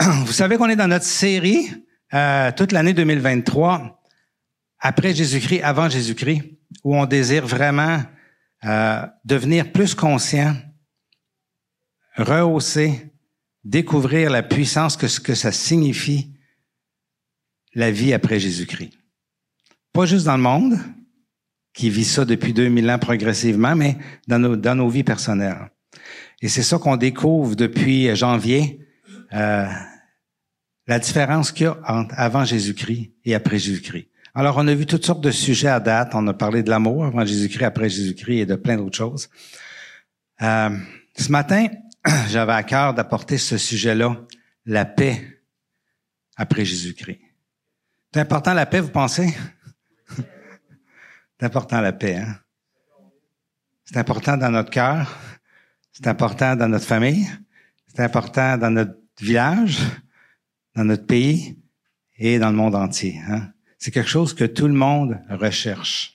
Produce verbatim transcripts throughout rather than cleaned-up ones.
vous savez qu'on est dans notre série euh, toute l'année deux mille vingt-trois, après Jésus-Christ, avant Jésus-Christ, où on désire vraiment euh, devenir plus conscient, rehausser, découvrir la puissance que ce que ça signifie, la vie après Jésus-Christ. Pas juste dans le monde, qui vit ça depuis deux mille ans progressivement, mais dans nos, dans nos vies personnelles. Et c'est ça qu'on découvre depuis janvier, euh, la différence qu'il y a entre avant Jésus-Christ et après Jésus-Christ. Alors, on a vu toutes sortes de sujets à date. On a parlé de l'amour avant Jésus-Christ, après Jésus-Christ et de plein d'autres choses. Euh, ce matin, j'avais à cœur d'apporter ce sujet-là, la paix après Jésus-Christ. C'est important la paix, vous pensez? C'est important la paix, hein? C'est important dans notre cœur. C'est important dans notre famille. C'est important dans notre village, dans notre pays et dans le monde entier, hein? C'est quelque chose que tout le monde recherche.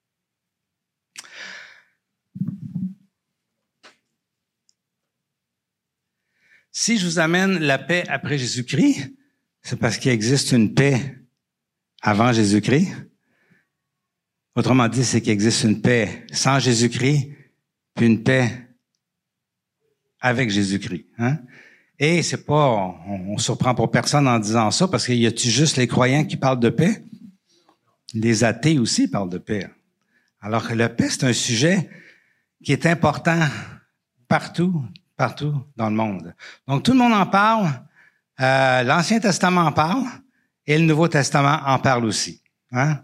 Si je vous amène la paix après Jésus-Christ, c'est parce qu'il existe une paix avant Jésus-Christ. Autrement dit, c'est qu'il existe une paix sans Jésus-Christ, puis une paix avec Jésus-Christ, hein? Et c'est pas, on, on surprend pour personne en disant ça, parce qu'il y a-tu juste les croyants qui parlent de paix? Les athées aussi parlent de paix. Alors que la paix, c'est un sujet qui est important partout, partout dans le monde. Donc, tout le monde en parle, euh, l'Ancien Testament en parle, et le Nouveau Testament en parle aussi, hein?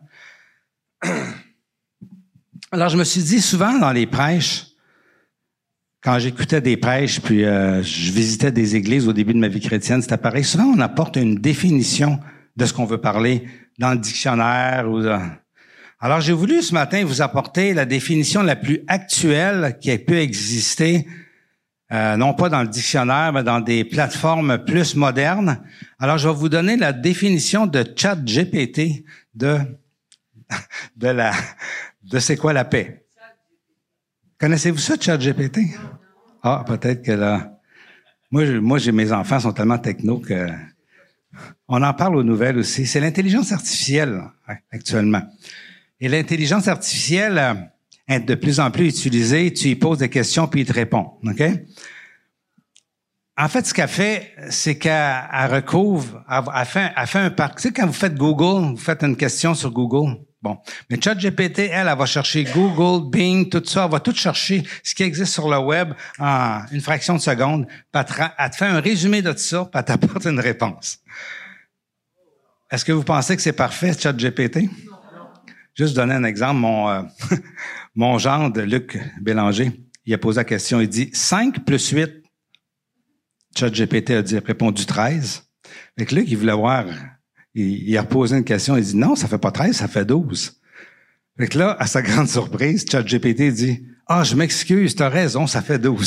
Alors, je me suis dit souvent dans les prêches, quand j'écoutais des prêches, puis euh, je visitais des églises au début de ma vie chrétienne, c'était pareil. Souvent, on apporte une définition de ce qu'on veut parler dans le dictionnaire. Ou dans... Alors, j'ai voulu ce matin vous apporter la définition la plus actuelle qui ait pu exister, euh, non pas dans le dictionnaire, mais dans des plateformes plus modernes. Alors, je vais vous donner la définition de ChatGPT de de la de c'est quoi la paix. Connaissez-vous ça, ChatGPT? Ah, peut-être que là... Moi, je, moi, j'ai mes enfants sont tellement techno que... On en parle aux nouvelles aussi. C'est l'intelligence artificielle, actuellement. Et l'intelligence artificielle euh, est de plus en plus utilisée. Tu lui poses des questions, puis il te répond. OK? En fait, ce qu'elle fait, c'est qu'elle elle recouvre... Elle, elle, fait, elle fait un parc. Tu sais, quand vous faites Google, vous faites une question sur Google... Bon. Mais ChatGPT, elle, elle va chercher Google, Bing, tout ça. Elle va tout chercher ce qui existe sur le web en une fraction de seconde. Puis elle, te, elle te fait un résumé de tout ça, puis elle t'apporte une réponse. Est-ce que vous pensez que c'est parfait, ChatGPT? Juste donner un exemple. Mon, euh, mon gendre, Luc Bélanger, il a posé la question. Il dit cinq plus huit. ChatGPT a dit, répondu treize. Fait que Luc, il voulait voir... Il, il a posé une question, il dit « Non, ça fait pas treize, ça fait douze. » Fait que là, à sa grande surprise, ChatGPT dit « Ah, je m'excuse, t'as raison, ça fait douze. »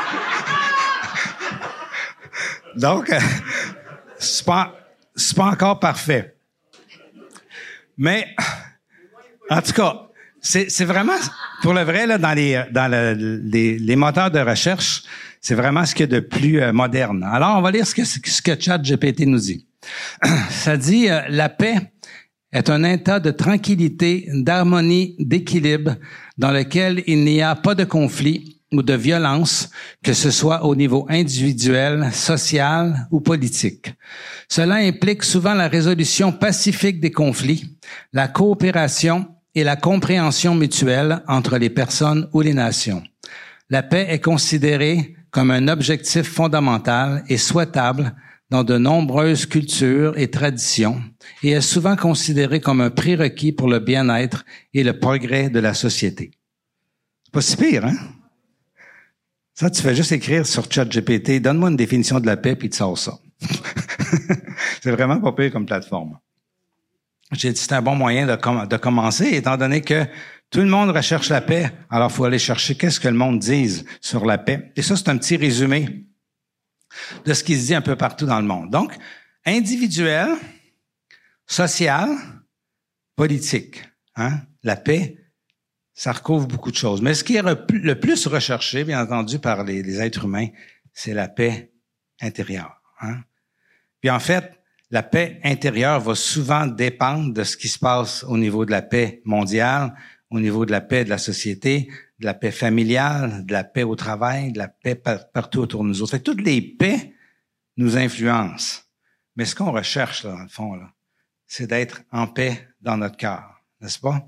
Donc, euh, c'est pas, c'est pas encore parfait. Mais, en tout cas, c'est, c'est vraiment, pour le vrai, là, dans les, dans le, les, les moteurs de recherche, c'est vraiment ce qu'il y a de plus euh, moderne. Alors, on va lire ce que, ce que ChatGPT nous dit. Ça dit euh, la paix est un état de tranquillité, d'harmonie, d'équilibre dans lequel il n'y a pas de conflit ou de violence, que ce soit au niveau individuel, social ou politique. Cela implique souvent la résolution pacifique des conflits, la coopération et la compréhension mutuelle entre les personnes ou les nations. La paix est considérée comme un objectif fondamental et souhaitable dans de nombreuses cultures et traditions et est souvent considéré comme un prérequis pour le bien-être et le progrès de la société. C'est pas si pire, hein? Ça, tu fais juste écrire sur ChatGPT, donne-moi une définition de la paix, puis tu sors ça. C'est vraiment pas pire comme plateforme. J'ai dit, c'est un bon moyen de, com- de commencer, étant donné que tout le monde recherche la paix, alors il faut aller chercher qu'est-ce que le monde dise sur la paix. Et ça, c'est un petit résumé de ce qui se dit un peu partout dans le monde. Donc, individuel, social, politique. Hein? La paix, ça recouvre beaucoup de choses. Mais ce qui est le plus recherché, bien entendu, par les, les êtres humains, c'est la paix intérieure. Hein? Puis en fait, la paix intérieure va souvent dépendre de ce qui se passe au niveau de la paix mondiale, au niveau de la paix de la société, de la paix familiale, de la paix au travail, de la paix par- partout autour de nous autres. Fait que toutes les paix nous influencent. Mais ce qu'on recherche, là, dans le fond, là, c'est d'être en paix dans notre cœur, n'est-ce pas?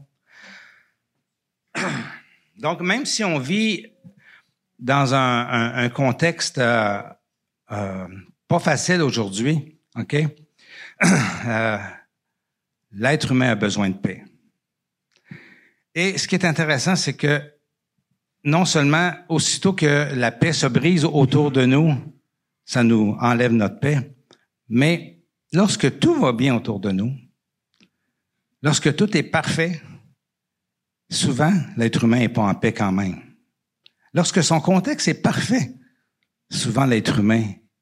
Donc, même si on vit dans un, un, un contexte euh, euh, pas facile aujourd'hui, OK? Euh, l'être humain a besoin de paix. Et ce qui est intéressant, c'est que non seulement aussitôt que la paix se brise autour de nous, ça nous enlève notre paix, mais lorsque tout va bien autour de nous, lorsque tout est parfait, souvent, l'être humain n'est pas en paix quand même. Lorsque son contexte est parfait, souvent, l'être humain,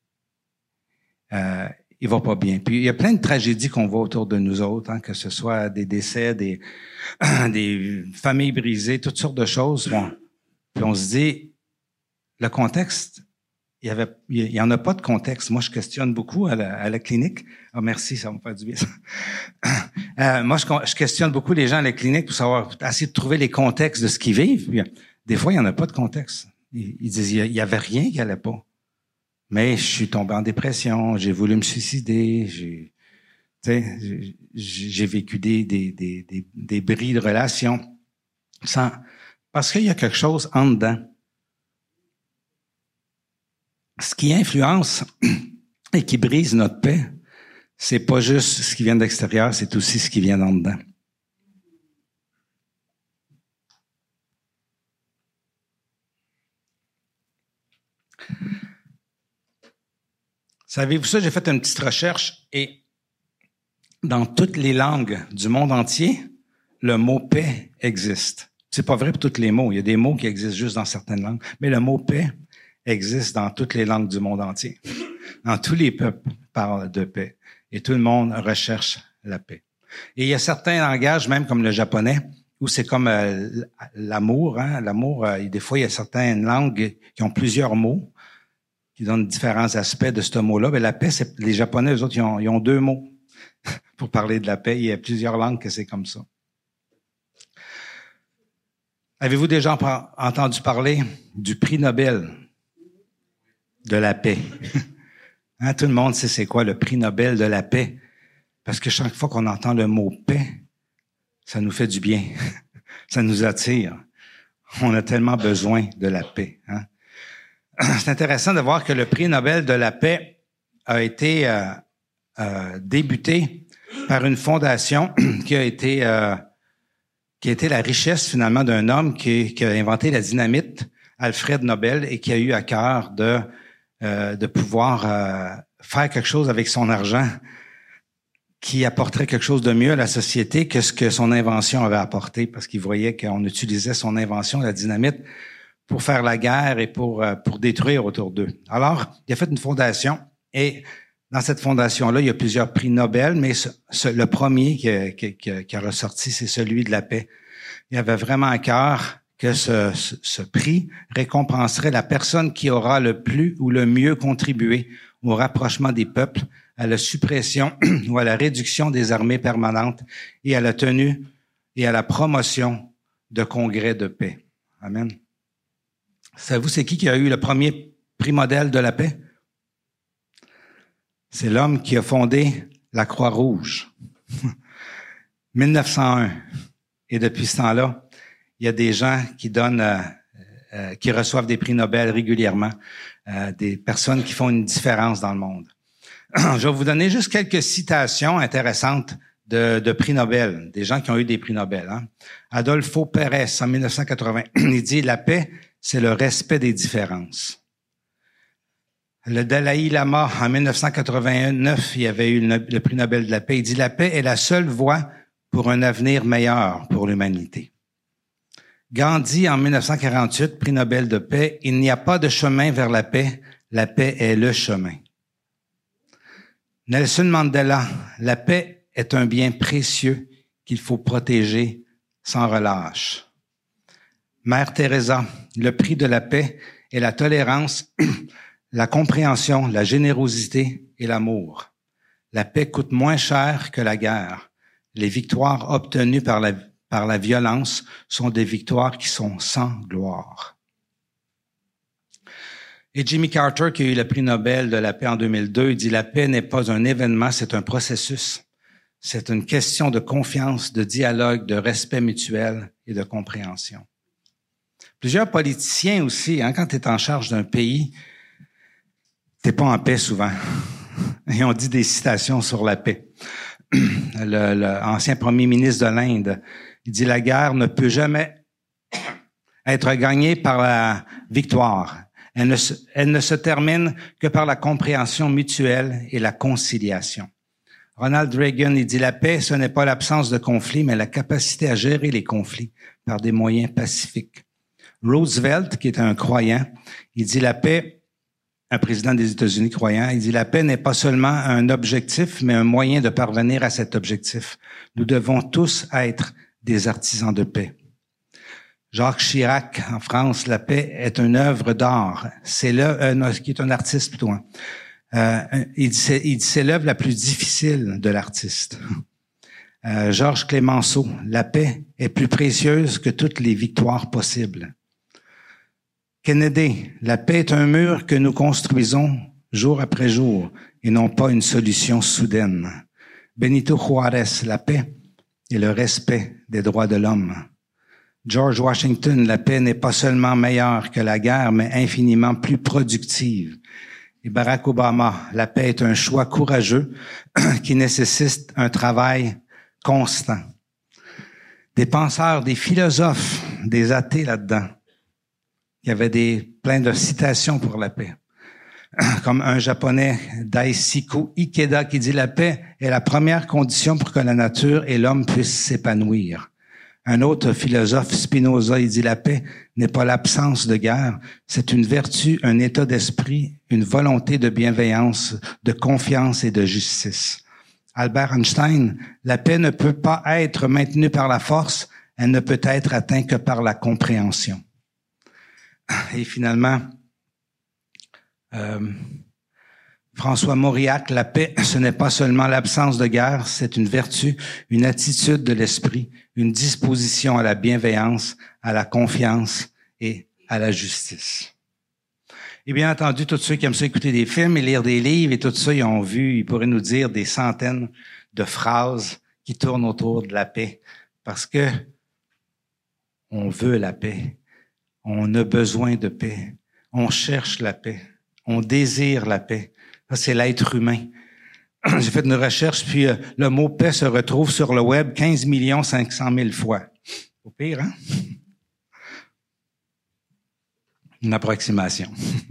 euh, il va pas bien. Puis, il y a plein de tragédies qu'on voit autour de nous autres, hein, que ce soit des décès, des, des familles brisées, toutes sortes de choses. Bon. Puis, on se dit, le contexte, il y avait, il y en a pas de contexte. Moi, je questionne beaucoup à la, à la clinique. Ah, merci, ça va me faire du bien, ça. Euh, moi, je, je questionne beaucoup les gens à la clinique pour savoir, essayer de trouver les contextes de ce qu'ils vivent. Puis, des fois, il y en a pas de contexte. Ils, ils disent, il y avait rien qui allait pas. Mais je suis tombé en dépression, j'ai voulu me suicider, j'ai, tu sais, j'ai, j'ai vécu des, des, des, des, des bris de relations. Sans, parce qu'il y a quelque chose en dedans. Ce qui influence et qui brise notre paix, c'est pas juste ce qui vient de l'extérieur, c'est aussi ce qui vient d'en dedans. Savez-vous ça? J'ai fait une petite recherche et dans toutes les langues du monde entier, le mot paix existe. C'est pas vrai pour tous les mots. Il y a des mots qui existent juste dans certaines langues, mais le mot paix existe dans toutes les langues du monde entier. Dans tous les peuples parlent de paix et tout le monde recherche la paix. Et il y a certains langages, même comme le japonais, où c'est comme euh, l'amour. Hein? L'amour, euh, des fois, il y a certaines langues qui ont plusieurs mots qui donnent différents aspects de ce mot-là. Mais la paix, c'est, les Japonais, eux autres, ils ont, ils ont deux mots pour parler de la paix. Il y a plusieurs langues que c'est comme ça. Avez-vous déjà entendu parler du prix Nobel de la paix? Hein, tout le monde sait c'est quoi le prix Nobel de la paix. Parce que chaque fois qu'on entend le mot paix, ça nous fait du bien. Ça nous attire. On a tellement besoin de la paix. Hein? C'est intéressant de voir que le prix Nobel de la paix a été euh, euh, débuté par une fondation qui a été euh, qui a été la richesse finalement d'un homme qui, qui a inventé la dynamite, Alfred Nobel, et qui a eu à cœur de euh, de pouvoir euh, faire quelque chose avec son argent qui apporterait quelque chose de mieux à la société que ce que son invention avait apporté, parce qu'il voyait qu'on utilisait son invention, la dynamite, pour faire la guerre et pour euh, pour détruire autour d'eux. Alors, il a fait une fondation et dans cette fondation-là, il y a plusieurs prix Nobel, mais ce, ce, le premier qui a, qui, qui, qui a ressorti, c'est celui de la paix. Il avait vraiment à cœur que ce, ce, ce prix récompenserait la personne qui aura le plus ou le mieux contribué au rapprochement des peuples, à la suppression ou à la réduction des armées permanentes et à la tenue et à la promotion de congrès de paix. Amen. Savez-vous, c'est qui qui a eu le premier prix modèle de la paix? C'est l'homme qui a fondé la Croix-Rouge. mille neuf cent un. Et depuis ce temps-là, il y a des gens qui donnent, euh, euh, qui reçoivent des prix Nobel régulièrement, euh, des personnes qui font une différence dans le monde. Je vais vous donner juste quelques citations intéressantes de, de prix Nobel, des gens qui ont eu des prix Nobel. Hein. Adolfo Pérez, en mille neuf cent quatre-vingts, il dit « La paix, c'est le respect des différences. » Le Dalai Lama, en mille neuf cent quatre-vingt-neuf, il avait eu le, le prix Nobel de la paix. Il dit « La paix est la seule voie pour un avenir meilleur pour l'humanité. » Gandhi, en mille neuf cent quarante-huit, prix Nobel de paix. « Il n'y a pas de chemin vers la paix. La paix est le chemin. » Nelson Mandela, « La paix est un bien précieux qu'il faut protéger sans relâche. » Mère Teresa, le prix de la paix est la tolérance, la compréhension, la générosité et l'amour. La paix coûte moins cher que la guerre. Les victoires obtenues par la, par la violence sont des victoires qui sont sans gloire. Et Jimmy Carter, qui a eu le prix Nobel de la paix en deux mille deux, il dit « La paix n'est pas un événement, c'est un processus. C'est une question de confiance, de dialogue, de respect mutuel et de compréhension. » Plusieurs politiciens aussi, hein, quand tu es en charge d'un pays, t'es pas en paix souvent. Et on dit des citations sur la paix. Le, le ancien premier ministre de l'Inde, il dit « La guerre ne peut jamais être gagnée par la victoire. Elle ne, se, elle ne se termine que par la compréhension mutuelle et la conciliation. » Ronald Reagan, il dit « La paix, ce n'est pas l'absence de conflit, mais la capacité à gérer les conflits par des moyens pacifiques. » Roosevelt, qui était un croyant, il dit « La paix, un président des États-Unis croyant, il dit « La paix n'est pas seulement un objectif, mais un moyen de parvenir à cet objectif. Nous devons tous être des artisans de paix. » Jacques Chirac, en France, « La paix est une œuvre d'art. » C'est là, euh, qui est un artiste plutôt. Hein. Euh, il dit, c'est, il dit, c'est l'œuvre la plus difficile de l'artiste. Euh, Georges Clemenceau, « La paix est plus précieuse que toutes les victoires possibles. » Kennedy, « La paix est un mur que nous construisons jour après jour et non pas une solution soudaine. » Benito Juárez, « La paix est le respect des droits de l'homme. » George Washington, « La paix n'est pas seulement meilleure que la guerre, mais infiniment plus productive. » Et Barack Obama, « La paix est un choix courageux qui nécessite un travail constant. » Des penseurs, des philosophes, des athées là-dedans. Il y avait des plein de citations pour la paix. Comme un japonais, Daisuke Ikeda, qui dit « La paix est la première condition pour que la nature et l'homme puissent s'épanouir. » Un autre philosophe, Spinoza, il dit « La paix n'est pas l'absence de guerre, c'est une vertu, un état d'esprit, une volonté de bienveillance, de confiance et de justice. » Albert Einstein, « La paix ne peut pas être maintenue par la force, elle ne peut être atteinte que par la compréhension. » Et finalement, euh, François Mauriac, « La paix, ce n'est pas seulement l'absence de guerre, c'est une vertu, une attitude de l'esprit, une disposition à la bienveillance, à la confiance et à la justice. » Et bien entendu, tous ceux qui aiment ça écouter des films et lire des livres et tout ça, ils ont vu, ils pourraient nous dire des centaines de phrases qui tournent autour de la paix. Parce que on veut la paix. On a besoin de paix. On cherche la paix. On désire la paix. Ça, c'est l'être humain. J'ai fait une recherche, puis euh, le mot paix se retrouve sur le web quinze millions cinq cent mille fois. Au pire, hein? Une approximation.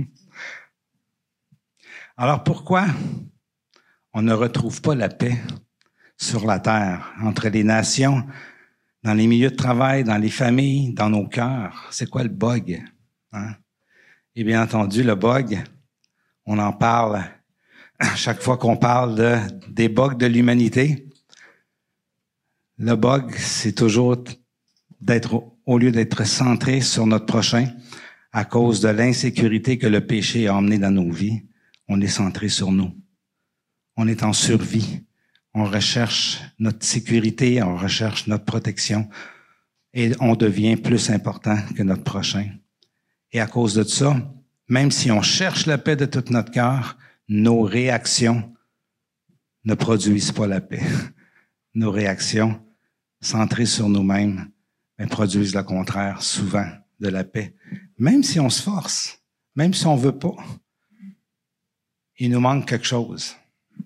Alors, pourquoi on ne retrouve pas la paix sur la terre, entre les nations, dans les milieux de travail, dans les familles, dans nos cœurs? C'est quoi le bug? Hein? Et bien entendu, le bug, on en parle chaque fois qu'on parle de, des bugs de l'humanité. Le bug, c'est toujours d'être, au lieu d'être centré sur notre prochain, à cause de l'insécurité que le péché a emmené dans nos vies, on est centré sur nous. On est en survie. On recherche notre sécurité, on recherche notre protection et on devient plus important que notre prochain. Et à cause de ça, même si on cherche la paix de tout notre cœur, nos réactions ne produisent pas la paix. Nos réactions, centrées sur nous-mêmes, mais produisent le contraire, souvent, de la paix. Même si on se force, même si on veut pas, il nous manque quelque chose.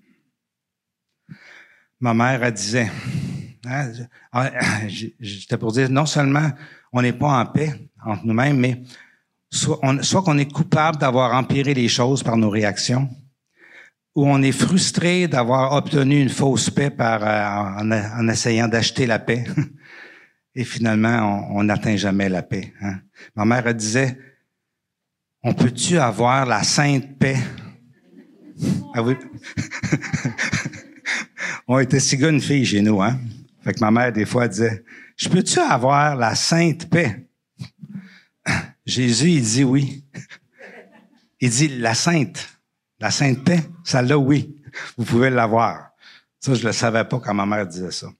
Ma mère, elle disait, hein, j'étais pour dire, non seulement on n'est pas en paix entre nous-mêmes, mais soit, on, soit qu'on est coupable d'avoir empiré les choses par nos réactions, ou on est frustré d'avoir obtenu une fausse paix par, euh, en, en essayant d'acheter la paix. Et finalement, on n'atteint jamais la paix. Hein. Ma mère, elle disait, on peut-tu avoir la sainte paix? Ah oui? On était six gars, une fille chez nous, hein? Fait que ma mère, des fois, elle disait, je peux-tu avoir la sainte paix? Jésus, il dit oui. Il dit, la sainte, la sainte paix, celle-là, oui, vous pouvez l'avoir. Ça, je le savais pas quand ma mère disait ça.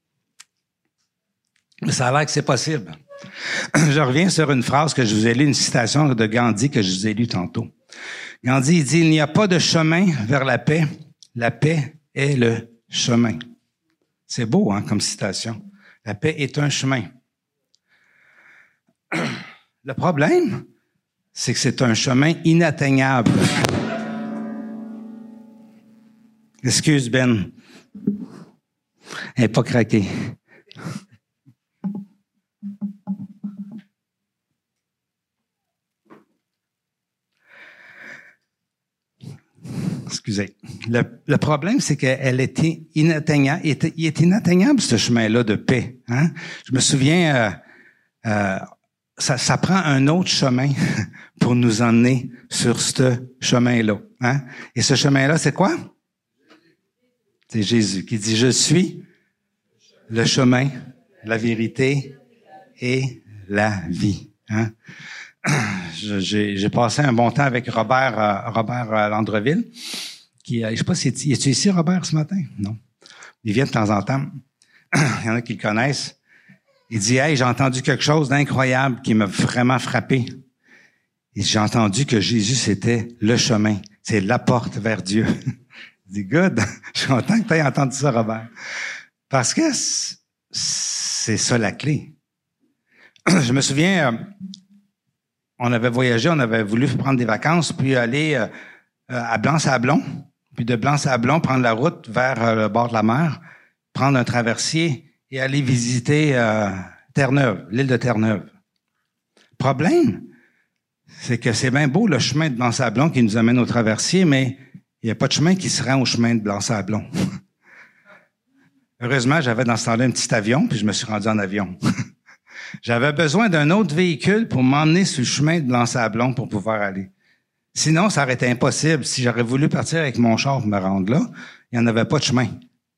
Mais ça a l'air que c'est possible. Je reviens sur une phrase que je vous ai lue, une citation de Gandhi que je vous ai lue tantôt. Gandhi, il dit, il n'y a pas de chemin vers la paix. La paix est le chemin. C'est beau, hein, comme citation. La paix est un chemin. Le problème, c'est que c'est un chemin inatteignable. Excuse, Ben. Elle n'est pas craquée. Excusez. Le, le problème, c'est qu'elle était inatteignable. Il, était, il est inatteignable, ce chemin-là de paix. Hein? Je me souviens, euh, euh, ça, ça prend un autre chemin pour nous emmener sur ce chemin-là. Hein? Et ce chemin-là, c'est quoi? C'est Jésus qui dit, je suis le chemin, la vérité et la vie. Hein? J'ai, j'ai passé un bon temps avec Robert, euh, Robert euh, Landreville, qui, euh, je sais pas si es-tu es ici, Robert, ce matin? Non. Il vient de temps en temps. Il y en a qui le connaissent. Il dit, hey, j'ai entendu quelque chose d'incroyable qui m'a vraiment frappé. Et j'ai entendu que Jésus, c'était le chemin. C'est la porte vers Dieu. Il dit, good. Je suis content que tu aies entendu ça, Robert. Parce que c'est ça la clé. Je me souviens, euh, on avait voyagé, on avait voulu prendre des vacances, puis aller euh, à Blanc-Sablon, puis de Blanc-Sablon, prendre la route vers euh, le bord de la mer, prendre un traversier et aller visiter euh, Terre-Neuve, l'île de Terre-Neuve. Problème, c'est que c'est bien beau le chemin de Blanc-Sablon qui nous amène au traversier, mais il n'y a pas de chemin qui se rend au chemin de Blanc-Sablon. Heureusement, j'avais dans ce temps-là un petit avion, puis je me suis rendu en avion. J'avais besoin d'un autre véhicule pour m'emmener sur le chemin de Blanc-Sablon pour pouvoir aller. Sinon, ça aurait été impossible. Si j'aurais voulu partir avec mon char pour me rendre là, il n'y en avait pas de chemin.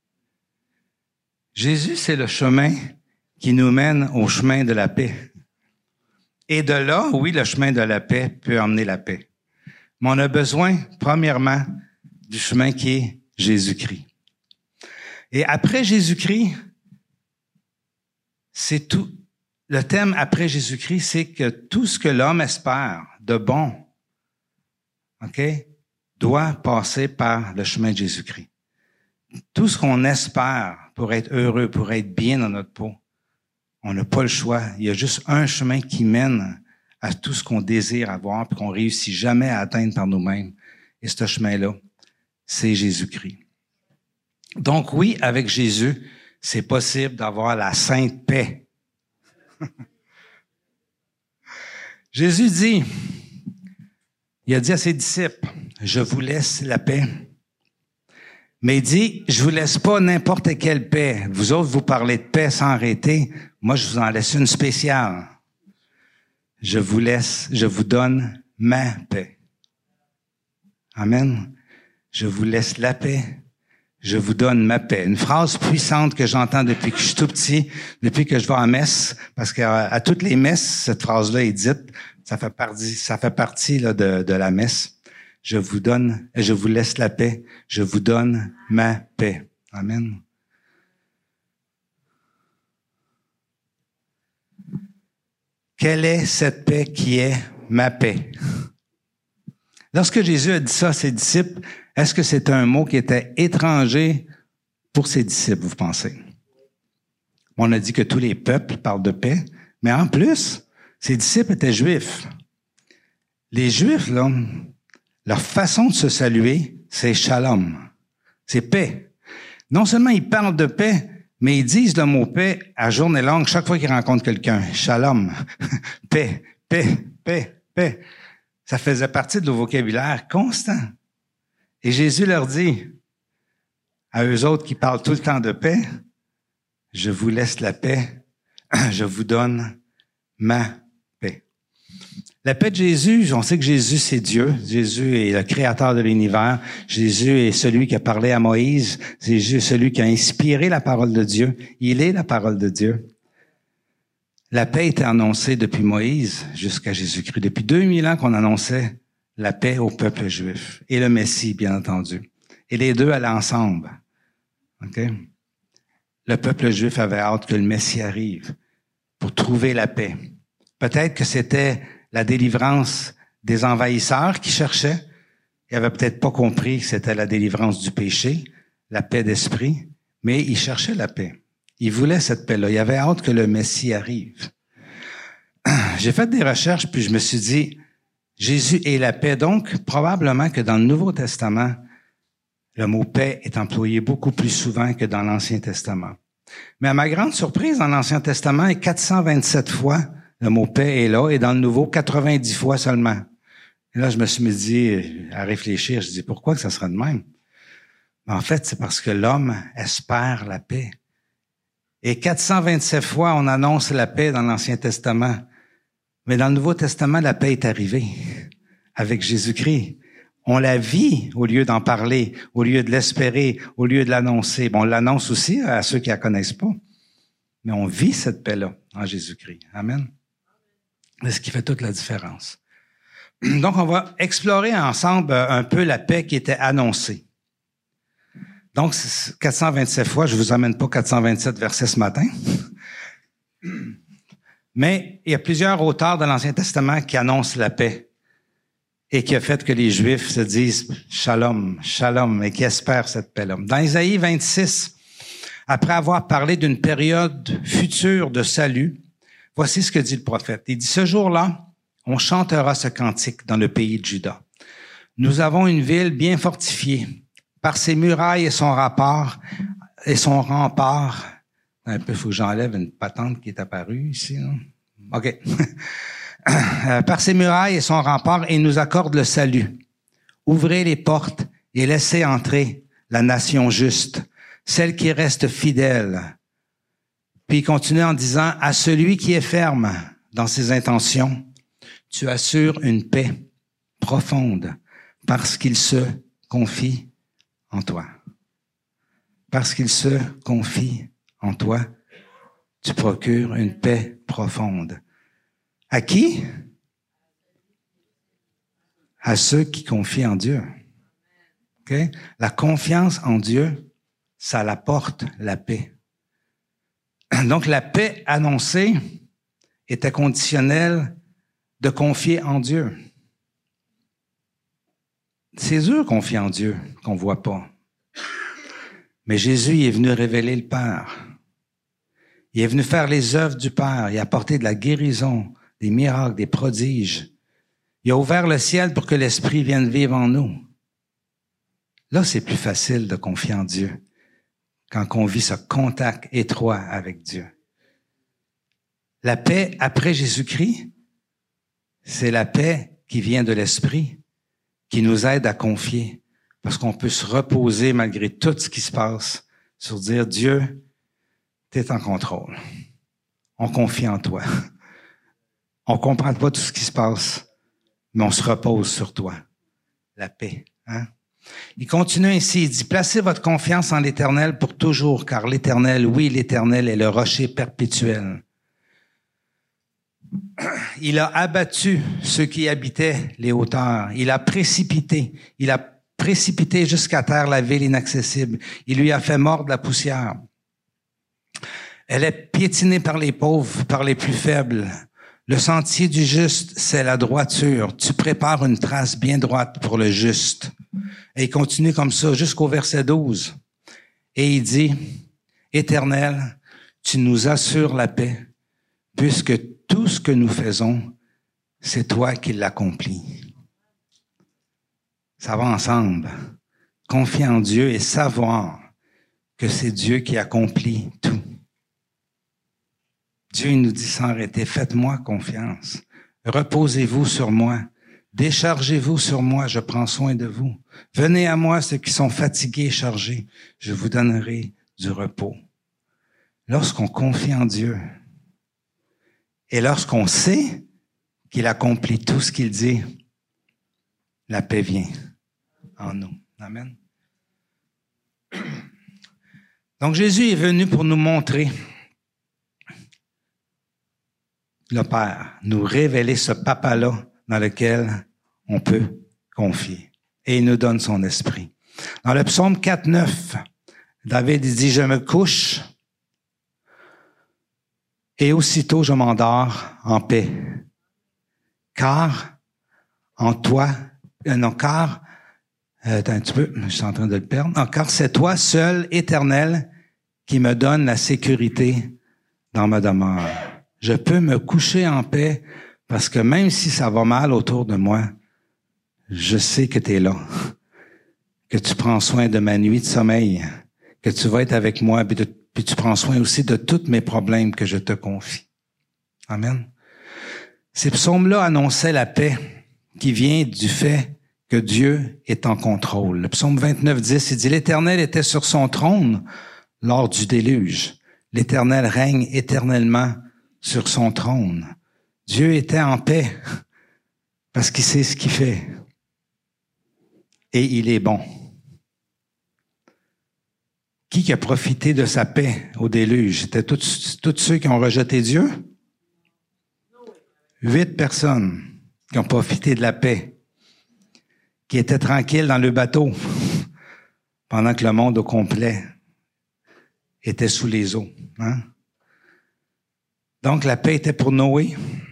Jésus, c'est le chemin qui nous mène au chemin de la paix. Et de là, oui, le chemin de la paix peut emmener la paix. Mais on a besoin, premièrement, du chemin qui est Jésus-Christ. Et après Jésus-Christ, c'est tout. Le thème après Jésus-Christ, c'est que tout ce que l'homme espère de bon, OK, doit passer par le chemin de Jésus-Christ. Tout ce qu'on espère pour être heureux, pour être bien dans notre peau, on n'a pas le choix. Il y a juste un chemin qui mène à tout ce qu'on désire avoir puis qu'on réussit jamais à atteindre par nous-mêmes. Et ce chemin-là, c'est Jésus-Christ. Donc oui, avec Jésus, c'est possible d'avoir la sainte paix. Jésus dit, il a dit à ses disciples, je vous laisse la paix. Mais il dit, je vous laisse pas n'importe quelle paix. Vous autres, vous parlez de paix sans arrêter. Moi, je vous en laisse une spéciale. Je vous laisse, je vous donne ma paix. Amen. Je vous laisse la paix. Je vous donne ma paix. Une phrase puissante que j'entends depuis que je suis tout petit, depuis que je vais à messe, parce qu'à à toutes les messes, cette phrase-là est dite. Ça fait partie, ça fait partie là, de, de la messe. Je vous donne, je vous laisse la paix. Je vous donne ma paix. Amen. Quelle est cette paix qui est ma paix? Lorsque Jésus a dit ça à ses disciples, est-ce que c'est un mot qui était étranger pour ses disciples, vous pensez? On a dit que tous les peuples parlent de paix, mais en plus, ses disciples étaient juifs. Les Juifs, là, leur façon de se saluer, c'est shalom. C'est paix. Non seulement ils parlent de paix, mais ils disent le mot paix à journée longue chaque fois qu'ils rencontrent quelqu'un. Shalom. Paix, paix, paix, paix. Ça faisait partie de leur vocabulaire constant. Et Jésus leur dit, à eux autres qui parlent tout le temps de paix, je vous laisse la paix, je vous donne ma paix. La paix de Jésus, on sait que Jésus, c'est Dieu. Jésus est le créateur de l'univers. Jésus est celui qui a parlé à Moïse. Jésus est celui qui a inspiré la parole de Dieu. Il est la parole de Dieu. La paix était annoncée depuis Moïse jusqu'à Jésus-Christ. Depuis deux mille ans qu'on annonçait la paix au peuple juif. Et le Messie, bien entendu. Et les deux allaient ensemble. OK? Le peuple juif avait hâte que le Messie arrive pour trouver la paix. Peut-être que c'était la délivrance des envahisseurs qui cherchaient. Ils n'avaient peut-être pas compris que c'était la délivrance du péché, la paix d'esprit, mais ils cherchaient la paix. Ils voulaient cette paix-là. Ils avaient hâte que le Messie arrive. J'ai fait des recherches, puis je me suis dit, Jésus est la paix. Donc, probablement que dans le Nouveau Testament, le mot paix est employé beaucoup plus souvent que dans l'Ancien Testament. Mais à ma grande surprise, dans l'Ancien Testament, quatre cent vingt-sept fois, le mot paix est là, et dans le Nouveau, quatre-vingt-dix fois seulement. Et là, je me suis dit, à réfléchir, je dis, pourquoi que ça sera de même? Mais en fait, c'est parce que l'homme espère la paix. Et quatre cent vingt-sept fois, on annonce la paix dans l'Ancien Testament. Mais dans le Nouveau Testament, la paix est arrivée avec Jésus-Christ. On la vit au lieu d'en parler, au lieu de l'espérer, au lieu de l'annoncer. Bon, on l'annonce aussi à ceux qui la connaissent pas. Mais on vit cette paix-là en Jésus-Christ. Amen. C'est ce qui fait toute la différence. Donc, on va explorer ensemble un peu la paix qui était annoncée. Donc, quatre cent vingt-sept fois, je vous amène pas quatre cent vingt-sept versets ce matin. Mais il y a plusieurs auteurs de l'Ancien Testament qui annoncent la paix et qui a fait que les Juifs se disent « Shalom, Shalom » et qui espèrent cette paix-là. Dans Isaïe vingt-six, après avoir parlé d'une période future de salut, voici ce que dit le prophète. Il dit « Ce jour-là, on chantera ce cantique dans le pays de Juda. Nous avons une ville bien fortifiée, par ses murailles et son rempart, et son rempart. » Un peu, il faut que j'enlève une patente qui est apparue ici. Non? OK. Par ses murailles et son rempart, il nous accorde le salut. Ouvrez les portes et laissez entrer la nation juste, celle qui reste fidèle. Puis il continue en disant, à celui qui est ferme dans ses intentions, tu assures une paix profonde parce qu'il se confie en toi. Parce qu'il se confie en toi, tu procures une paix profonde. À qui? À ceux qui confient en Dieu. Okay? La confiance en Dieu, ça apporte la paix. Donc, la paix annoncée était conditionnelle de confier en Dieu. C'est dur de confier en Dieu qu'on ne voit pas. Mais Jésus est venu révéler le Père. Il est venu faire les œuvres du Père. Il a apporté de la guérison, des miracles, des prodiges. Il a ouvert le ciel pour que l'Esprit vienne vivre en nous. Là, c'est plus facile de confier en Dieu quand on vit ce contact étroit avec Dieu. La paix après Jésus-Christ, c'est la paix qui vient de l'Esprit, qui nous aide à confier, parce qu'on peut se reposer malgré tout ce qui se passe, sur dire, Dieu, tu es en contrôle. On confie en toi. On comprend pas tout ce qui se passe, mais on se repose sur toi. La paix, hein? Il continue ainsi, il dit, placez votre confiance en l'Éternel pour toujours, car l'Éternel, oui, l'Éternel est le rocher perpétuel. Il a abattu ceux qui habitaient les hauteurs. Il a précipité, il a précipité jusqu'à terre la ville inaccessible. Il lui a fait mordre la poussière. Elle est piétinée par les pauvres, par les plus faibles. Le sentier du juste, c'est la droiture. Tu prépares une trace bien droite pour le juste. Et il continue comme ça jusqu'au verset douze. Et il dit, Éternel, tu nous assures la paix, puisque tout ce que nous faisons, c'est toi qui l'accomplis. Ça va ensemble. Confier en Dieu et savoir que c'est Dieu qui accomplit tout. Dieu nous dit sans arrêter, faites-moi confiance. Reposez-vous sur moi. Déchargez-vous sur moi, je prends soin de vous. Venez à moi, ceux qui sont fatigués et chargés, je vous donnerai du repos. Lorsqu'on confie en Dieu et lorsqu'on sait qu'il accomplit tout ce qu'il dit, la paix vient en nous. Amen. Donc Jésus est venu pour nous montrer le Père, nous révéler ce papa-là dans lequel on peut confier. Et il nous donne son esprit. Dans le psaume quatre neuf, David il dit, je me couche et aussitôt je m'endors en paix. Car en toi, euh, non, car, euh, attends un petit peu, je suis en train de le perdre. Non, car c'est toi seul, Éternel, qui me donne la sécurité dans ma demeure. Je peux me coucher en paix parce que même si ça va mal autour de moi, je sais que tu es là, que tu prends soin de ma nuit de sommeil, que tu vas être avec moi, puis, de, puis tu prends soin aussi de tous mes problèmes que je te confie. Amen. Ces psaumes-là annonçaient la paix qui vient du fait que Dieu est en contrôle. Le psaume vingt-neuf, dix, il dit « L'Éternel était sur son trône lors du déluge. L'Éternel règne éternellement sur son trône. » Dieu était en paix parce qu'il sait ce qu'il fait. Et il est bon. Qui a profité de sa paix au déluge? C'était tous, tous ceux qui ont rejeté Dieu? Huit personnes qui ont profité de la paix, qui étaient tranquilles dans le bateau pendant que le monde au complet était sous les eaux. Hein? Donc, la paix était pour Noé,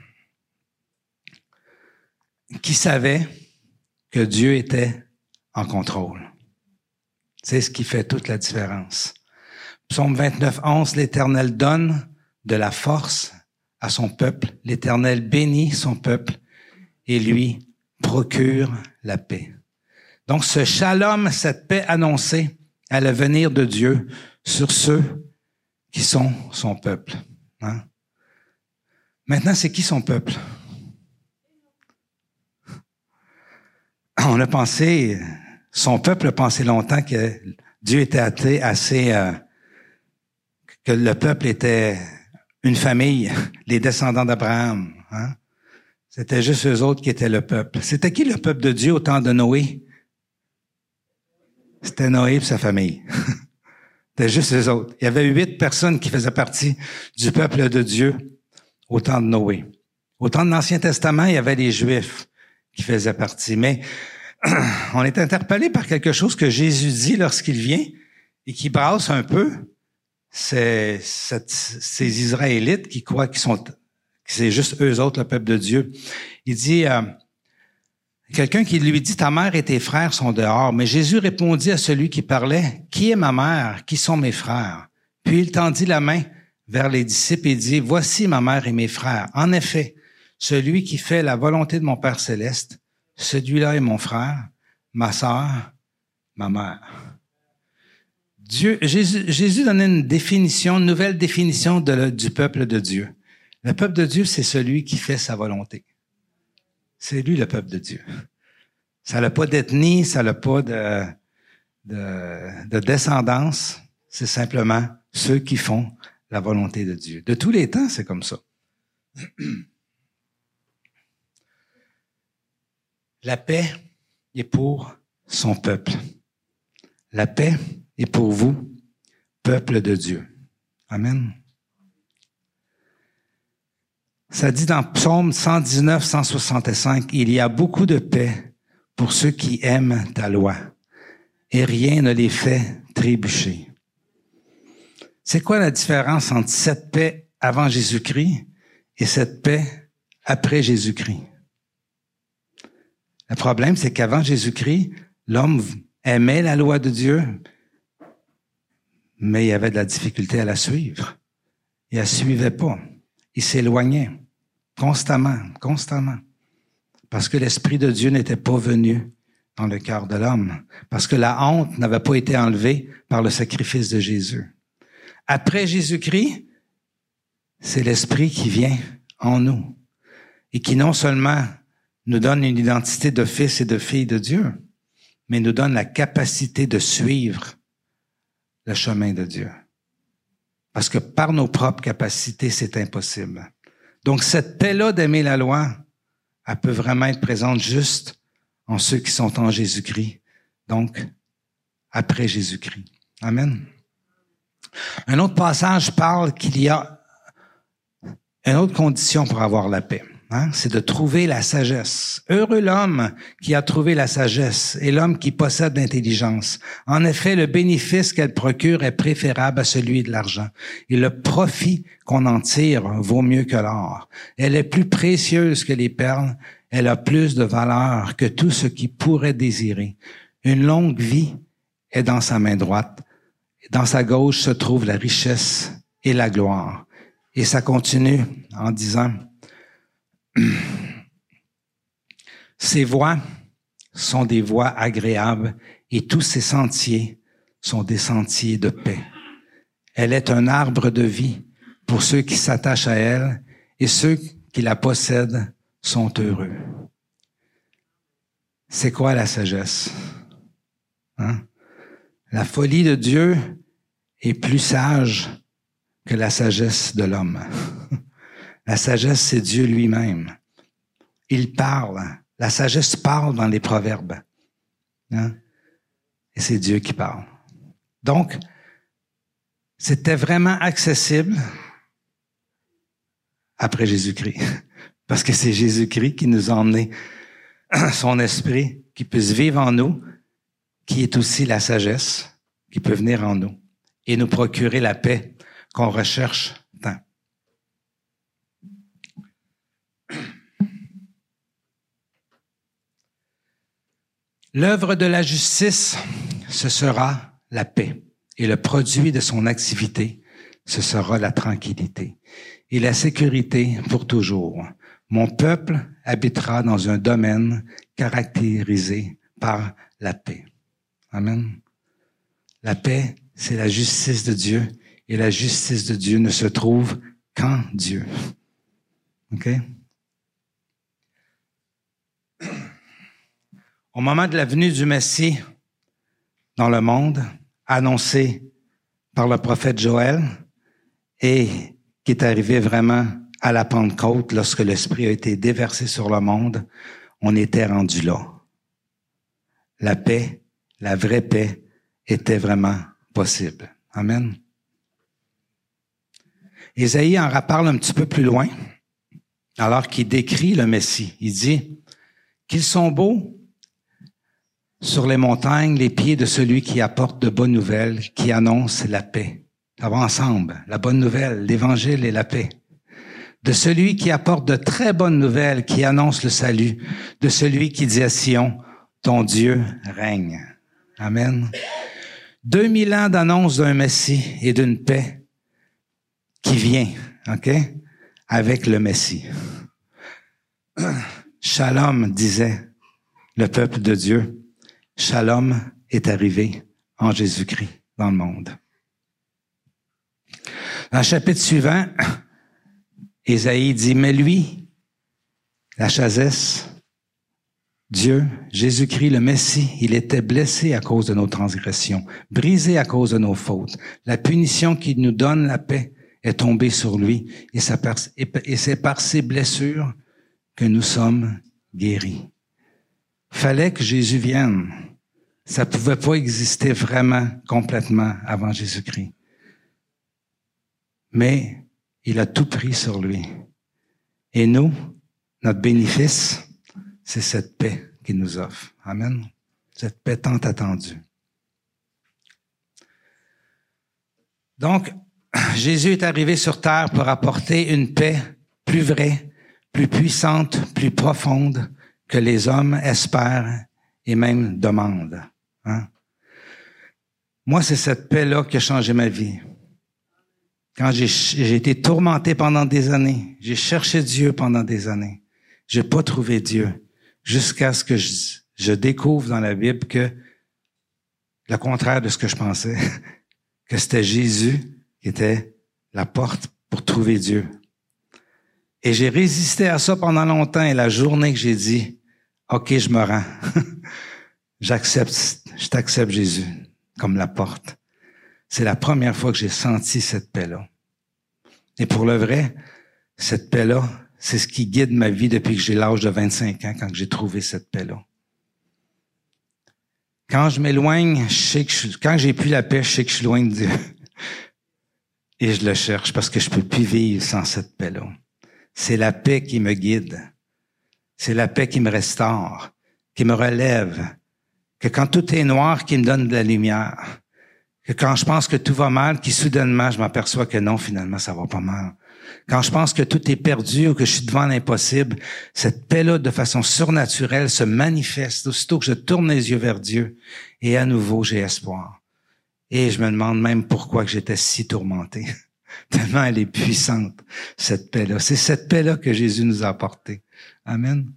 qui savait que Dieu était en contrôle. C'est ce qui fait toute la différence. Psaume vingt-neuf, onze, l'Éternel donne de la force à son peuple. L'Éternel bénit son peuple et lui procure la paix. Donc, ce shalom, cette paix annoncée, allait venir de Dieu sur ceux qui sont son peuple. Hein? Maintenant, c'est qui son peuple? On a pensé, son peuple a pensé longtemps que Dieu était athée, assez, euh, que le peuple était une famille, les descendants d'Abraham. Hein? C'était juste eux autres qui étaient le peuple. C'était qui le peuple de Dieu au temps de Noé? C'était Noé et sa famille. C'était juste eux autres. Il y avait huit personnes qui faisaient partie du peuple de Dieu au temps de Noé. Au temps de l'Ancien Testament, il y avait les Juifs qui faisaient partie. Mais on est interpellé par quelque chose que Jésus dit lorsqu'il vient et qui brasse un peu ces, cette, ces Israélites qui croient qu'ils sont, que c'est juste eux autres, le peuple de Dieu. Il dit, euh, quelqu'un qui lui dit, ta mère et tes frères sont dehors. Mais Jésus répondit à celui qui parlait, qui est ma mère? Qui sont mes frères? Puis il tendit la main vers les disciples et dit, voici ma mère et mes frères. En effet, celui qui fait la volonté de mon Père céleste, celui-là est mon frère, ma sœur, ma mère. Dieu, Jésus, Jésus donnait une définition, une nouvelle définition de, du peuple de Dieu. Le peuple de Dieu, c'est celui qui fait sa volonté. C'est lui le peuple de Dieu. Ça n'a pas d'ethnie, ça n'a pas de, de, de descendance. C'est simplement ceux qui font la volonté de Dieu. De tous les temps, c'est comme ça. La paix est pour son peuple. La paix est pour vous, peuple de Dieu. Amen. Ça dit dans Psaume cent dix-neuf, cent soixante-cinq, « Il y a beaucoup de paix pour ceux qui aiment ta loi, et rien ne les fait trébucher. » C'est quoi la différence entre cette paix avant Jésus-Christ et cette paix après Jésus-Christ? Le problème, c'est qu'avant Jésus-Christ, l'homme aimait la loi de Dieu, mais il avait de la difficulté à la suivre. Il la suivait pas. Il s'éloignait constamment, constamment. Parce que l'Esprit de Dieu n'était pas venu dans le cœur de l'homme. Parce que la honte n'avait pas été enlevée par le sacrifice de Jésus. Après Jésus-Christ, c'est l'Esprit qui vient en nous et qui non seulement nous donne une identité de fils et de fille de Dieu, mais nous donne la capacité de suivre le chemin de Dieu. Parce que par nos propres capacités, c'est impossible. Donc, cette paix-là d'aimer la loi, elle peut vraiment être présente juste en ceux qui sont en Jésus-Christ. Donc, après Jésus-Christ. Amen. Un autre passage parle qu'il y a une autre condition pour avoir la paix. hein, c'est de trouver la sagesse. Heureux l'homme qui a trouvé la sagesse et l'homme qui possède l'intelligence. En effet, le bénéfice qu'elle procure est préférable à celui de l'argent. Et le profit qu'on en tire vaut mieux que l'or. Elle est plus précieuse que les perles. Elle a plus de valeur que tout ce qui pourrait désirer. Une longue vie est dans sa main droite. Dans sa gauche se trouve la richesse et la gloire. Et ça continue en disant, ses voies sont des voies agréables et tous ses sentiers sont des sentiers de paix. Elle est un arbre de vie pour ceux qui s'attachent à elle et ceux qui la possèdent sont heureux. C'est quoi la sagesse? Hein? La folie de Dieu est plus sage que la sagesse de l'homme. La sagesse, c'est Dieu lui-même. Il parle. La sagesse parle dans les proverbes. Hein? Et c'est Dieu qui parle. Donc, c'était vraiment accessible après Jésus-Christ. Parce que c'est Jésus-Christ qui nous a emmené son esprit, qui puisse vivre en nous, qui est aussi la sagesse, qui peut venir en nous et nous procurer la paix qu'on recherche tant. L'œuvre de la justice, ce sera la paix. Et le produit de son activité, ce sera la tranquillité. Et la sécurité pour toujours. Mon peuple habitera dans un domaine caractérisé par la paix. Amen. La paix, c'est la justice de Dieu. Et la justice de Dieu ne se trouve qu'en Dieu. OK? Au moment de la venue du Messie dans le monde, annoncé par le prophète Joël, et qui est arrivé vraiment à la Pentecôte, lorsque l'Esprit a été déversé sur le monde, on était rendu là. La paix, la vraie paix, était vraiment possible. Amen. Ésaïe en reparle un petit peu plus loin, alors qu'il décrit le Messie. Il dit qu'ils sont beaux sur les montagnes, les pieds de celui qui apporte de bonnes nouvelles, qui annonce la paix. Ça va ensemble, la bonne nouvelle, l'Évangile et la paix. De celui qui apporte de très bonnes nouvelles, qui annonce le salut. De celui qui dit à Sion, ton Dieu règne. Amen. Deux mille ans d'annonce d'un Messie et d'une paix qui vient, OK, avec le Messie. Shalom, disait le peuple de Dieu. Shalom est arrivé en Jésus-Christ dans le monde. Dans le chapitre suivant, Ésaïe dit, mais lui, la chasesse, Dieu, Jésus-Christ, le Messie, il était blessé à cause de nos transgressions, brisé à cause de nos fautes. La punition qui nous donne la paix est tombée sur lui et c'est par ses blessures que nous sommes guéris. Fallait que Jésus vienne. Ça pouvait pas exister vraiment complètement avant Jésus-Christ. Mais il a tout pris sur lui. Et nous, notre bénéfice, c'est cette paix qu'il nous offre. Amen. Cette paix tant attendue. Donc, Jésus est arrivé sur terre pour apporter une paix plus vraie, plus puissante, plus profonde que les hommes espèrent et même demandent. Hein? Moi, c'est cette paix-là qui a changé ma vie. Quand j'ai, j'ai été tourmenté pendant des années, j'ai cherché Dieu pendant des années, j'ai pas trouvé Dieu jusqu'à ce que je, je découvre dans la Bible que le contraire de ce que je pensais, que c'était Jésus qui était la porte pour trouver Dieu. Et j'ai résisté à ça pendant longtemps et la journée que j'ai dit, OK, je me rends, j'accepte, je t'accepte Jésus comme la porte. C'est la première fois que j'ai senti cette paix-là. Et pour le vrai, cette paix-là, c'est ce qui guide ma vie depuis que j'ai l'âge de vingt-cinq ans, quand j'ai trouvé cette paix-là. Quand je m'éloigne, je sais que je, quand j'ai plus la paix, je sais que je suis loin de Dieu. Et je le cherche parce que je peux plus vivre sans cette paix-là. C'est la paix qui me guide. C'est la paix qui me restaure, qui me relève. Que quand tout est noir, qui me donne de la lumière. Que quand je pense que tout va mal, qui soudainement, je m'aperçois que non, finalement, ça va pas mal. Quand je pense que tout est perdu ou que je suis devant l'impossible, cette paix-là, de façon surnaturelle, se manifeste aussitôt que je tourne les yeux vers Dieu. Et à nouveau, j'ai espoir. Et je me demande même pourquoi que j'étais si tourmenté. Tellement elle est puissante, cette paix-là. C'est cette paix-là que Jésus nous a apportée. Amen.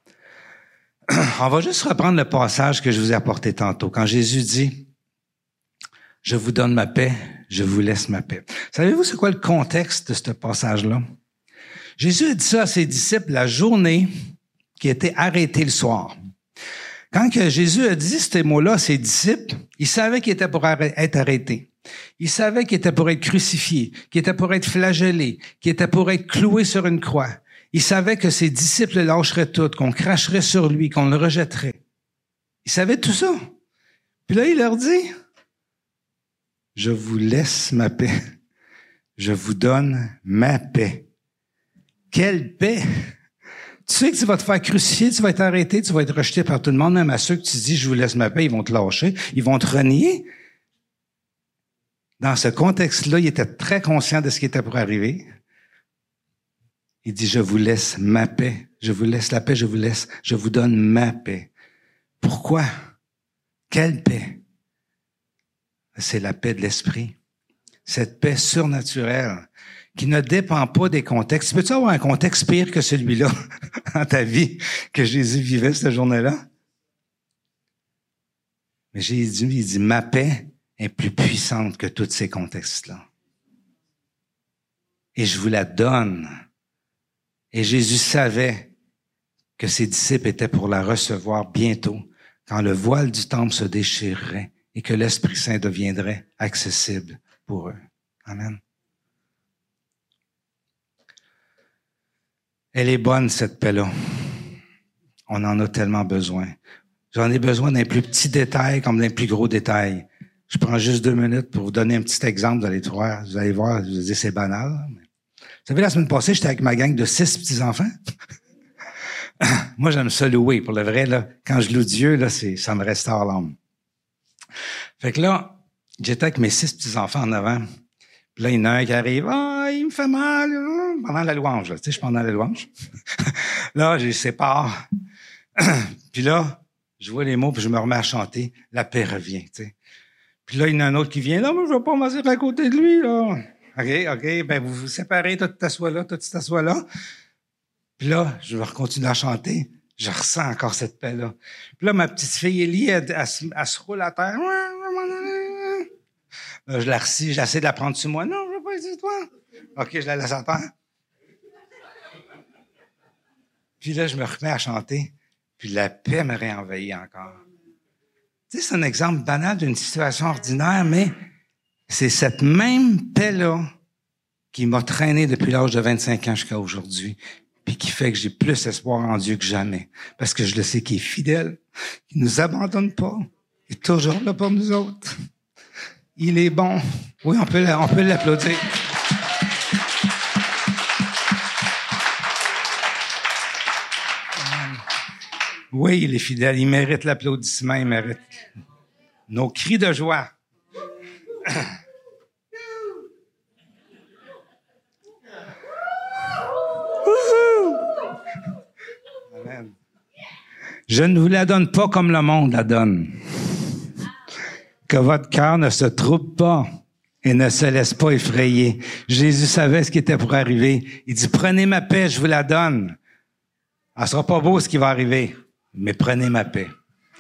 On va juste reprendre le passage que je vous ai apporté tantôt. Quand Jésus dit, « Je vous donne ma paix, je vous laisse ma paix. » Savez-vous c'est quoi le contexte de ce passage-là? Jésus a dit ça à ses disciples la journée qui était arrêté le soir. Quand que Jésus a dit ces mots-là à ses disciples, il savait qu'il était pour être arrêté. Il savait qu'il était pour être crucifié, qu'il était pour être flagellé, qu'il était pour être cloué sur une croix. Il savait que ses disciples le lâcheraient tout, qu'on cracherait sur lui, qu'on le rejetterait. Il savait tout ça. Puis là, il leur dit, « Je vous laisse ma paix. Je vous donne ma paix. » Quelle paix! Tu sais que tu vas te faire crucifier, tu vas être arrêté, tu vas être rejeté par tout le monde, même à ceux que tu dis, je vous laisse ma paix, ils vont te lâcher, ils vont te renier. Dans ce contexte-là, il était très conscient de ce qui était pour arriver. Il dit, je vous laisse ma paix, je vous laisse la paix, je vous laisse, je vous donne ma paix. Pourquoi? Quelle paix? C'est la paix de l'esprit. Cette paix surnaturelle qui ne dépend pas des contextes. Peux-tu avoir un contexte pire que celui-là dans ta vie que Jésus vivait cette journée-là? Mais Jésus, il dit, ma paix est plus puissante que tous ces contextes-là. Et je vous la donne. Et Jésus savait que ses disciples étaient pour la recevoir bientôt, quand le voile du temple se déchirerait et que l'Esprit Saint deviendrait accessible pour eux. Amen. Elle est bonne, cette paix-là. On en a tellement besoin. J'en ai besoin d'un plus petit détail comme d'un plus gros détail. Je prends juste deux minutes pour vous donner un petit exemple. Vous allez voir, vous allez voir, je vous dis c'est banal. Mais... Vous savez, la semaine passée, j'étais avec ma gang de six petits-enfants. Moi, j'aime ça louer. Pour le vrai, là, quand je loue Dieu, là, c'est, ça me restaure l'âme. Fait que là, j'étais avec mes six petits-enfants en avant. Puis là, il y en a un qui arrive. Ah, il me fait mal. Pendant la louange, là. Tu sais, je suis pendant la louange. Là, je les sépare. Puis là, je vois les mots, puis je me remets à chanter. La paix revient, tu sais. Puis là, il y en a un autre qui vient. Là, moi, je veux pas m'asseoir à côté de lui, là. OK, OK. Ben, vous vous séparez. Toi, tu t'assois là. Toi, tu t'assois là. Puis là, je vais continuer à chanter. Je ressens encore cette paix-là. Puis là, ma petite fille Élie, elle, elle, elle, elle se roule à terre. Là, je la reçis, j'essaie de la prendre sur moi. Non, je veux pas être sur toi. OK, je la laisse à terre. Puis là, je me remets à chanter. Puis la paix me réenvahit encore. Tu sais, c'est un exemple banal d'une situation ordinaire, mais c'est cette même paix-là qui m'a traîné depuis l'âge de vingt-cinq ans jusqu'à aujourd'hui, puis qui fait que j'ai plus espoir en Dieu que jamais. Parce que je le sais qu'il est fidèle, qu'il nous abandonne pas, il est toujours là pour nous autres. Il est bon. Oui, on peut, on peut l'applaudir. Oui, il est fidèle. Il mérite l'applaudissement. Il mérite nos cris de joie. Amen. Je ne vous la donne pas comme le monde la donne. Que votre cœur ne se trouble pas et ne se laisse pas effrayer. Jésus savait ce qui était pour arriver. Il dit, prenez ma paix, je vous la donne. Elle sera pas beau ce qui va arriver, mais prenez ma paix.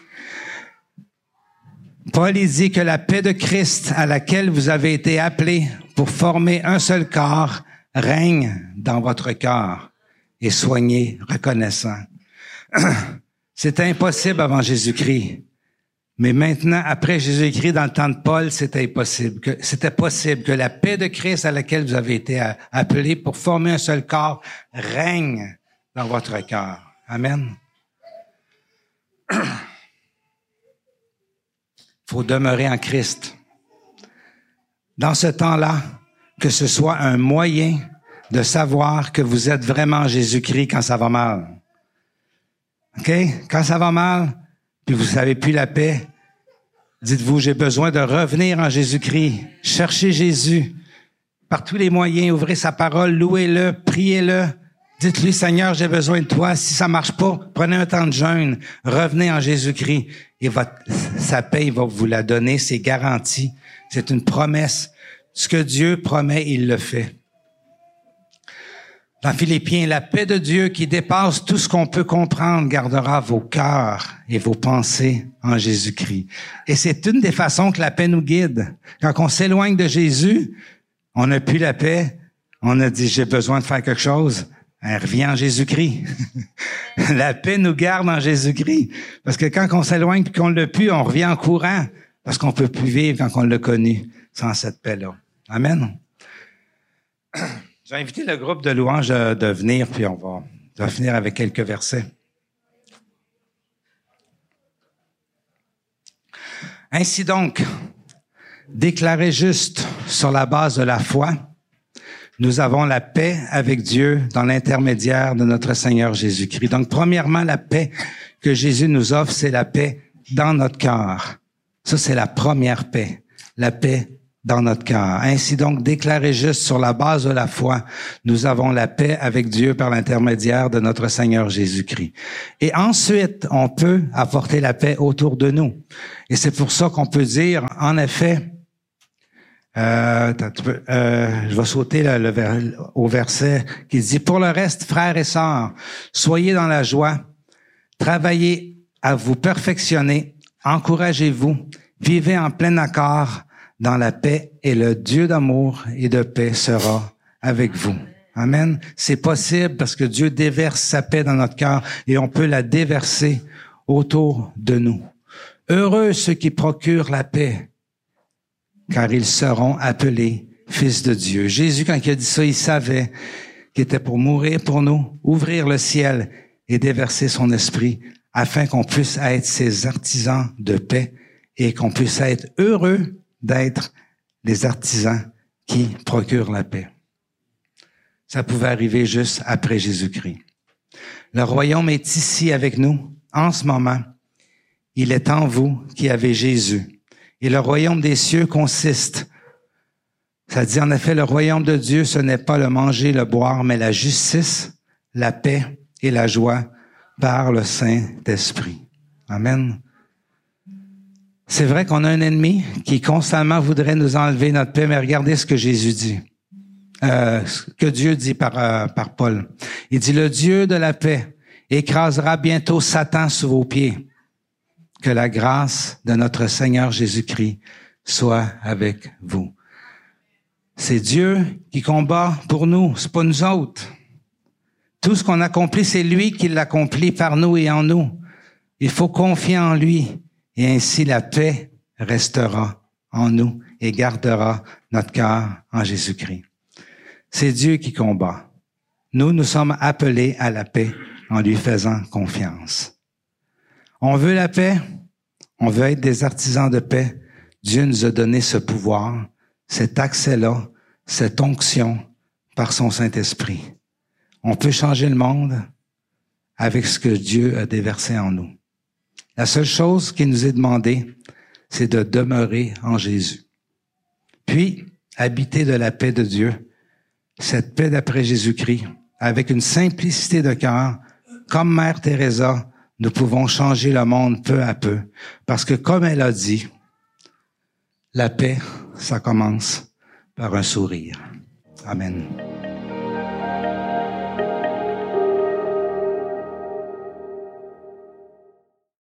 Paul il dit que la paix de Christ à laquelle vous avez été appelés pour former un seul corps règne dans votre cœur et soyez reconnaissants. C'était impossible avant Jésus-Christ. Mais maintenant, après Jésus-Christ, dans le temps de Paul, c'était impossible. Que, c'était possible que la paix de Christ à laquelle vous avez été appelés pour former un seul corps règne dans votre cœur. Amen. Il faut demeurer en Christ. Dans ce temps-là, que ce soit un moyen de savoir que vous êtes vraiment Jésus-Christ quand ça va mal. OK? Quand ça va mal, puis vous n'avez plus la paix, dites-vous, j'ai besoin de revenir en Jésus-Christ. Cherchez Jésus. Par tous les moyens, ouvrez sa parole, louez-le, priez-le. Dites-lui, Seigneur, j'ai besoin de toi. Si ça marche pas, prenez un temps de jeûne. Revenez en Jésus-Christ. Et votre, sa paix, il va vous la donner. C'est garanti. C'est une promesse. Ce que Dieu promet, il le fait. Dans Philippiens, la paix de Dieu qui dépasse tout ce qu'on peut comprendre gardera vos cœurs et vos pensées en Jésus-Christ. Et c'est une des façons que la paix nous guide. Quand on s'éloigne de Jésus, on n'a plus la paix. On a dit, j'ai besoin de faire quelque chose. Elle revient en Jésus-Christ. La paix nous garde en Jésus-Christ. Parce que quand on s'éloigne et qu'on ne l'a plus, on revient en courant. Parce qu'on peut plus vivre quand on l'a connu sans cette paix-là. Amen. J'ai invité le groupe de louanges de, de venir, puis on va, on va finir avec quelques versets. Ainsi donc, déclarés justes sur la base de la foi, nous avons la paix avec Dieu dans l'intermédiaire de notre Seigneur Jésus-Christ. Donc, premièrement, la paix que Jésus nous offre, c'est la paix dans notre cœur. Ça, c'est la première paix, la paix dans notre cœur. Ainsi donc, déclarés justes sur la base de la foi, nous avons la paix avec Dieu par l'intermédiaire de notre Seigneur Jésus-Christ. Et ensuite, on peut apporter la paix autour de nous. Et c'est pour ça qu'on peut dire, en effet, Euh, euh, je vais sauter là, le, au verset qui dit « Pour le reste, frères et sœurs, soyez dans la joie, travaillez à vous perfectionner, encouragez-vous, vivez en plein accord dans la paix et le Dieu d'amour et de paix sera avec vous. » Amen. C'est possible parce que Dieu déverse sa paix dans notre cœur et on peut la déverser autour de nous. Heureux ceux qui procurent la paix, car ils seront appelés fils de Dieu. Jésus, quand il a dit ça, il savait qu'il était pour mourir pour nous, ouvrir le ciel et déverser son esprit afin qu'on puisse être ses artisans de paix et qu'on puisse être heureux d'être les artisans qui procurent la paix. Ça pouvait arriver juste après Jésus-Christ. Le royaume est ici avec nous, en ce moment. Il est en vous qui avez Jésus. Et le royaume des cieux consiste, ça dit en effet, le royaume de Dieu, ce n'est pas le manger, le boire, mais la justice, la paix et la joie par le Saint-Esprit. Amen. C'est vrai qu'on a un ennemi qui constamment voudrait nous enlever notre paix, mais regardez ce que Jésus dit, euh, ce que Dieu dit par, euh, par Paul. Il dit, le Dieu de la paix écrasera bientôt Satan sous vos pieds. Que la grâce de notre Seigneur Jésus-Christ soit avec vous. C'est Dieu qui combat pour nous, c'est pas nous autres. Tout ce qu'on accomplit, c'est lui qui l'accomplit par nous et en nous. Il faut confier en lui et ainsi la paix restera en nous et gardera notre cœur en Jésus-Christ. C'est Dieu qui combat. Nous, nous sommes appelés à la paix en lui faisant confiance. On veut la paix, on veut être des artisans de paix. Dieu nous a donné ce pouvoir, cet accès-là, cette onction par son Saint-Esprit. On peut changer le monde avec ce que Dieu a déversé en nous. La seule chose qui nous est demandée, c'est de demeurer en Jésus. Puis, habiter de la paix de Dieu, cette paix d'après Jésus-Christ, avec une simplicité de cœur, comme Mère Teresa, nous pouvons changer le monde peu à peu. Parce que comme elle a dit, la paix, ça commence par un sourire. Amen.